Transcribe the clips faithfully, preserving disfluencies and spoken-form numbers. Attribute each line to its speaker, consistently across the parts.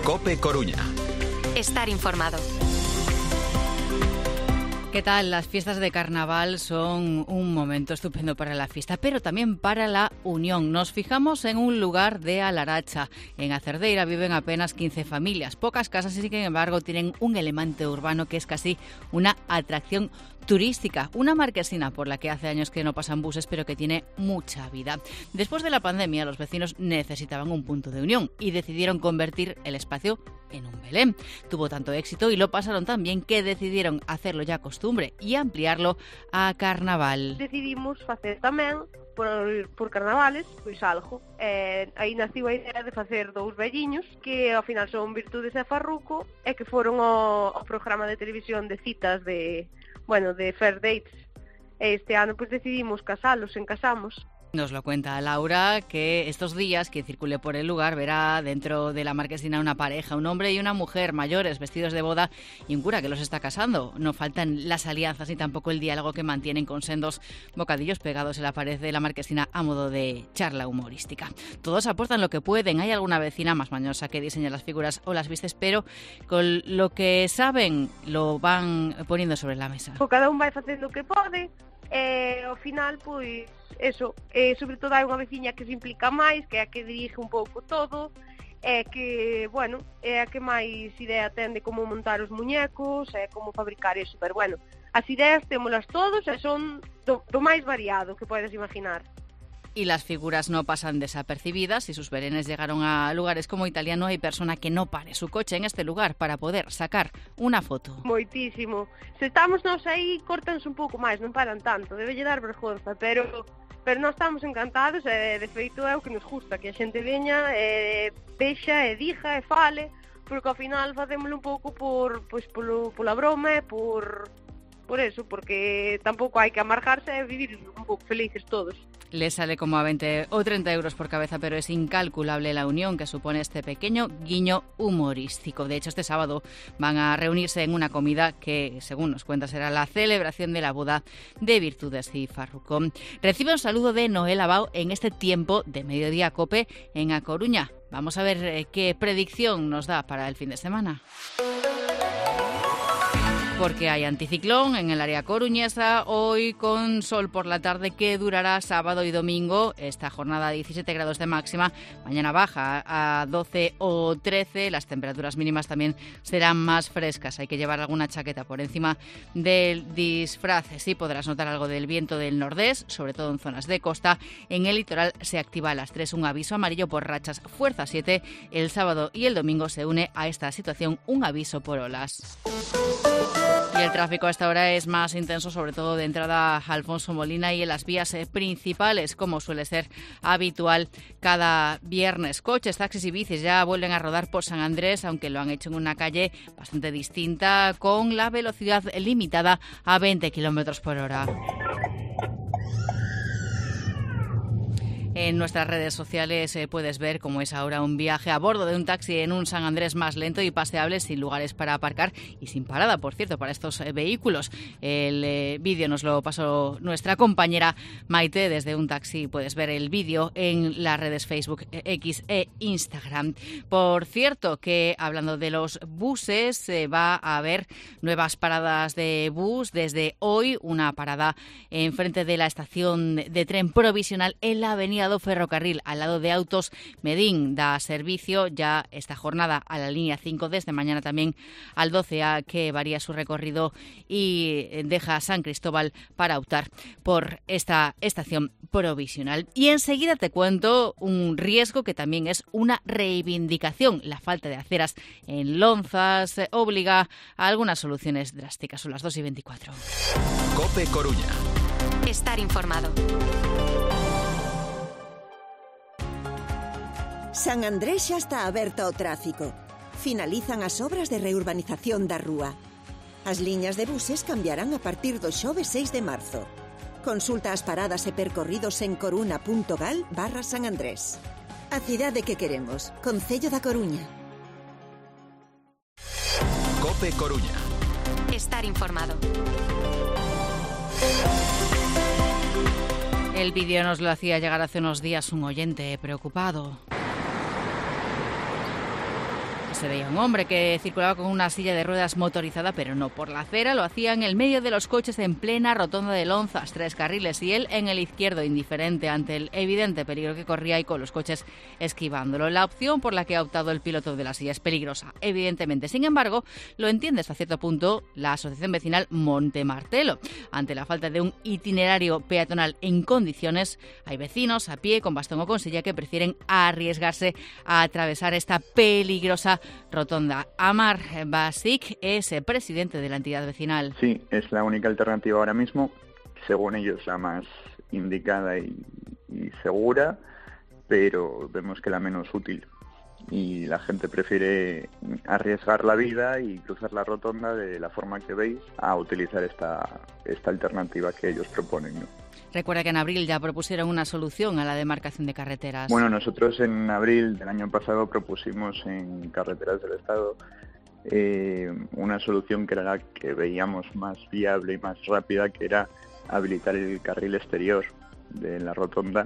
Speaker 1: COPE Coruña.
Speaker 2: Estar informado.
Speaker 3: ¿Qué tal? Las fiestas de carnaval son un momento estupendo para la fiesta, pero también para la unión. Nos fijamos en un lugar de Alaracha. En Acerdeira viven apenas quince familias. Pocas casas y, sin embargo, tienen un elemento urbano que es casi una atracción turística. Una marquesina por la que hace años que no pasan buses, pero que tiene mucha vida. Después de la pandemia, los vecinos necesitaban un punto de unión y decidieron convertir el espacio en un Belén. Tuvo tanto éxito y lo pasaron tan bien que decidieron hacerlo ya costumbre y ampliarlo a carnaval.
Speaker 4: Decidimos facer tamén por, por carnavales, pois algo. Eh, aí naciu a idea de facer dous velliños que ao final son Virtudes e Farruco e que foron ao, ao programa de televisión de citas de, bueno, de Fair Dates. E este ano pois decidimos casalos, encasamos.
Speaker 3: Nos lo cuenta Laura, que estos días quien circule por el lugar verá dentro de la marquesina una pareja, un hombre y una mujer mayores, vestidos de boda, y un cura que los está casando. No faltan las alianzas ni tampoco el diálogo que mantienen con sendos bocadillos pegados en la pared de la marquesina a modo de charla humorística. Todos aportan lo que pueden. Hay alguna vecina más mañosa que diseña las figuras o las vistes, pero con lo que saben lo van poniendo sobre la mesa.
Speaker 4: Cada un vai facendo o que pode. E ao final, pois, eso, e sobre todo hai unha veciña que se implica máis, que é a que dirige un pouco todo, é que, bueno, é a que máis idea ten de como montar os muñecos, e como fabricar eso, pero bueno, as ideas témolas todos e son do, do máis variado que podes imaginar.
Speaker 3: Y las figuras no pasan desapercibidas. Si sus belenes llegaron a lugares como Italia, no hay persona que no pare su coche en este lugar para poder sacar una foto.
Speaker 4: Moitísimo. Se estamos nós aí, córtanse un pouco máis, non paran tanto, debelle dar vergonza, pero pero nós estamos encantados e de feito é o que nos gusta, que a xente veña e vexa e diga e fale, porque ao final facémolo un pouco por, pois, polo, pola broma e por... por eso, porque tampouco hai que amargarse e vivir un pouco felices todos.
Speaker 3: Les sale como a veinte o treinta euros por cabeza, pero es incalculable la unión que supone este pequeño guiño humorístico. De hecho, este sábado van a reunirse en una comida que, según nos cuenta, será la celebración de la boda de Virtudes y Farruco. Recibe un saludo de Noel Abao en este tiempo de Mediodía Cope en A Coruña. Vamos a ver eh, qué predicción nos da para el fin de semana. Porque hay anticiclón en el área coruñesa, hoy con sol por la tarde que durará sábado y domingo. Esta jornada diecisiete grados de máxima, mañana baja a doce o trece, las temperaturas mínimas también serán más frescas. Hay que llevar alguna chaqueta por encima del disfraz. Sí podrás notar algo del viento del nordés, sobre todo en zonas de costa. En el litoral se activa a las tres un aviso amarillo por rachas fuerza siete. El sábado y el domingo se une a esta situación un aviso por olas. Y el tráfico a esta hora es más intenso, sobre todo de entrada a Alfonso Molina y en las vías principales, como suele ser habitual cada viernes. Coches, taxis y bicis ya vuelven a rodar por San Andrés, aunque lo han hecho en una calle bastante distinta, con la velocidad limitada a veinte kilómetros por hora. En nuestras redes sociales eh, puedes ver cómo es ahora un viaje a bordo de un taxi en un San Andrés más lento y paseable, sin lugares para aparcar y sin parada, por cierto, para estos eh, vehículos. El eh, vídeo nos lo pasó nuestra compañera Maite desde un taxi. Puedes ver el vídeo en las redes Facebook, X e Instagram. Por cierto, que hablando de los buses, eh, va a haber nuevas paradas de bus desde hoy. Una parada enfrente de la estación de tren provisional en la avenida do Ferrocarril, al lado de Autos Medín. Da servicio ya esta jornada a la línea cinco, desde mañana también al doce A, que varía su recorrido y deja San Cristóbal para optar por esta estación provisional. Y enseguida te cuento un riesgo que también es una reivindicación. La falta de aceras en Lonzas obliga a algunas soluciones drásticas. Son las dos y veinticuatro.
Speaker 1: COPE Coruña.
Speaker 2: Estar informado.
Speaker 5: San Andrés xa está aberto ao tráfico. Finalizan as obras de reurbanización da rúa. As liñas de buses cambiarán a partir do xoves seis de marzo. Consulta as paradas e percorridos en coruna punto gal barra San Andrés. A cidade que queremos, Concello da Coruña.
Speaker 1: COPE Coruña.
Speaker 2: Estar informado.
Speaker 3: El vídeo nos lo hacía llegar hace unos días un oyente preocupado. se veía un hombre que circulaba con una silla de ruedas motorizada, pero no por la acera, lo hacía en el medio de los coches en plena rotonda de Lonzas, tres carriles, y él en el izquierdo, indiferente ante el evidente peligro que corría y con los coches esquivándolo. La opción por la que ha optado el piloto de la silla es peligrosa, evidentemente. Sin embargo, lo entiende hasta cierto punto la Asociación Vecinal Montemartelo. Ante la falta de un itinerario peatonal en condiciones, hay vecinos a pie, con bastón o con silla, que prefieren arriesgarse a atravesar esta peligrosa rotonda. Amar Basic es el presidente de la entidad vecinal.
Speaker 6: Sí, es la única alternativa ahora mismo, según ellos la más indicada y, y segura, pero vemos que la menos útil. Y la gente prefiere arriesgar la vida y cruzar la rotonda de la forma que veis a utilizar esta, esta alternativa que ellos proponen, ¿no?
Speaker 3: Recuerda que en abril ya propusieron una solución a la demarcación de carreteras.
Speaker 6: Bueno, nosotros en abril del año pasado propusimos en Carreteras del Estado eh, una solución que era la que veíamos más viable y más rápida, que era habilitar el carril exterior de la rotonda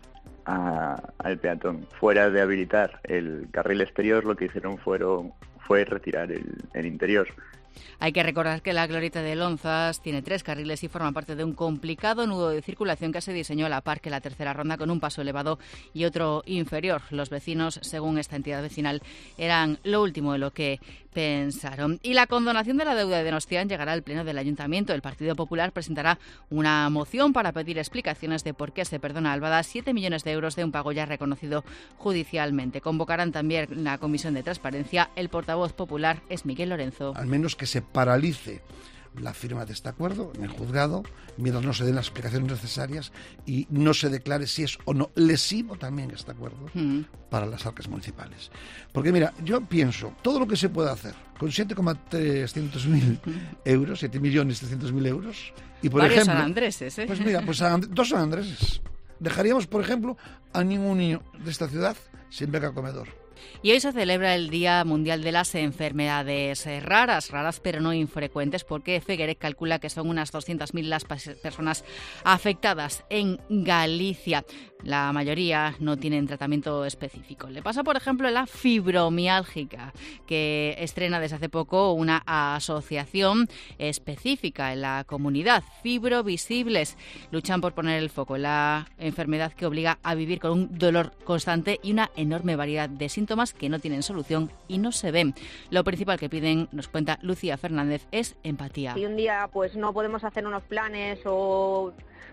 Speaker 6: a, al peatón. Fuera de habilitar el carril exterior, lo que hicieron fueron, fue retirar el, el interior.
Speaker 3: Hay que recordar que la glorieta de Lonzas tiene tres carriles y forma parte de un complicado nudo de circulación que se diseñó a la par que la tercera ronda, con un paso elevado y otro inferior. Los vecinos, según esta entidad vecinal, eran lo último de lo que pensaron. Y la condonación de la deuda de Donostian llegará al pleno del Ayuntamiento. El Partido Popular presentará una moción para pedir explicaciones de por qué se perdona a Albada siete millones de euros de un pago ya reconocido judicialmente. Convocarán también la Comisión de Transparencia. El portavoz popular es Miguel Lorenzo.
Speaker 7: Al menos que se paralice la firma de este acuerdo en el juzgado mientras no se den las explicaciones necesarias y no se declare si es o no lesivo también este acuerdo mm. para las arcas municipales. Porque mira, yo pienso, todo lo que se puede hacer con siete millones trescientos mil euros, siete millones trescientos mil euros, y por
Speaker 3: Varios
Speaker 7: ejemplo,
Speaker 3: San Andreses, ¿eh?
Speaker 7: pues mira, pues a And- dos San Andreses, dejaríamos, por ejemplo, a ningún niño de esta ciudad sin beca comedor.
Speaker 3: Y hoy se celebra el Día Mundial de las Enfermedades Raras, raras pero no infrecuentes, porque Feguerec calcula que son unas doscientas mil las personas afectadas en Galicia. La mayoría no tienen tratamiento específico. Le pasa, por ejemplo, la fibromialgia, que estrena desde hace poco una asociación específica en la comunidad. Fibrovisibles luchan por poner el foco en la enfermedad que obliga a vivir con un dolor constante y una enorme variedad de síntomas que no tienen solución y no se ven. Lo principal que piden, nos cuenta Lucía Fernández, es empatía.
Speaker 8: Si un día pues no podemos hacer unos planes o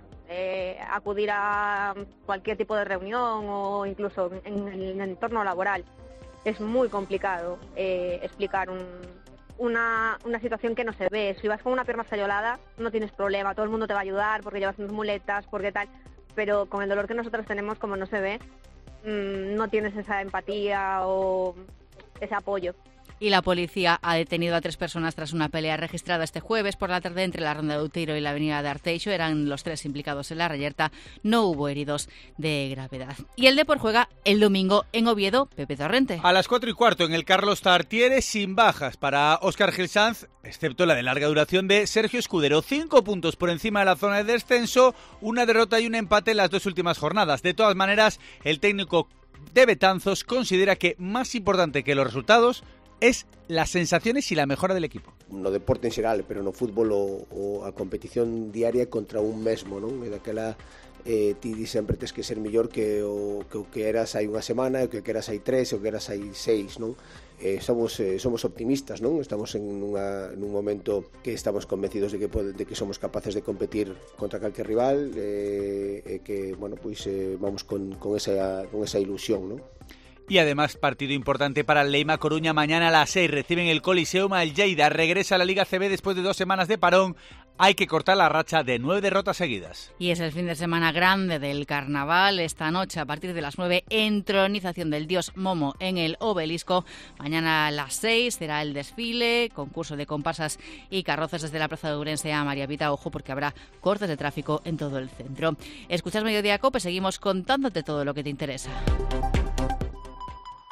Speaker 8: eh, acudir a cualquier tipo de reunión o incluso en el entorno laboral, es muy complicado eh, explicar un, una, una situación que no se ve. Si vas con una pierna escayolada no tienes problema, todo el mundo te va a ayudar porque llevas unas muletas, porque tal, pero con el dolor que nosotros tenemos, como no se ve, no tienes esa empatía o ese apoyo.
Speaker 3: Y la policía ha detenido a tres personas tras una pelea registrada este jueves por la tarde entre la Ronda de Outeiro y la avenida de Arteixo. Eran los tres implicados en la reyerta. No hubo heridos de gravedad. Y el Depor juega el domingo en Oviedo. Pepe Torrente.
Speaker 9: A las cuatro y cuarto en el Carlos Tartiere, sin bajas para Óscar Gil Sanz, excepto la de larga duración de Sergio Escudero. Cinco puntos por encima de la zona de descenso, una derrota y un empate en las dos últimas jornadas. De todas maneras, el técnico de Betanzos considera que más importante que los resultados es las sensaciones y la mejora del equipo.
Speaker 10: No deporte en xeral, pero no fútbol o, o a competición diaria contra un mesmo, non? E daquela eh, ti sempre tes que ser mellor que o que, o que eras hai unha semana, o que eras hai tres, o que eras hai seis, non? Eh, somos eh, somos optimistas, non? Estamos en unha nun momento que estamos convencidos de que pode, de que somos capaces de competir contra calquer rival, eh, e que, bueno, pois eh, vamos con con esa con esa ilusión, non?
Speaker 9: Y además partido importante para el Leima Coruña. Mañana a las seis reciben el Coliseum al Lleida. Regresa a la Liga C B después de dos semanas de parón. Hay que cortar la racha de nueve derrotas seguidas.
Speaker 3: Y es el fin de semana grande del carnaval. Esta noche, a partir de las nueve, entronización del dios Momo en el Obelisco. Mañana a las seis será el desfile, concurso de comparsas y carrozas desde la Plaza de Ourense a María Pita. Ojo, porque habrá cortes de tráfico en todo el centro. Escuchas Mediodía Cope, seguimos contándote todo lo que te interesa.